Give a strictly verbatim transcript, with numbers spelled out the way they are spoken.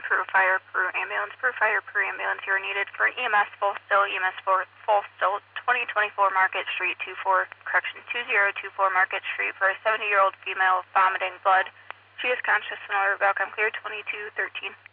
Peru Fire, Peru Ambulance, Peru Fire, Peru Ambulance. You are needed for an E M S full still, E M S full, full still, twenty twenty-four Market Street, two four, correction, two zero two four Market Street for a seventy-year-old female vomiting blood. She is conscious and alert. Welcome clear, twenty-two thirteen.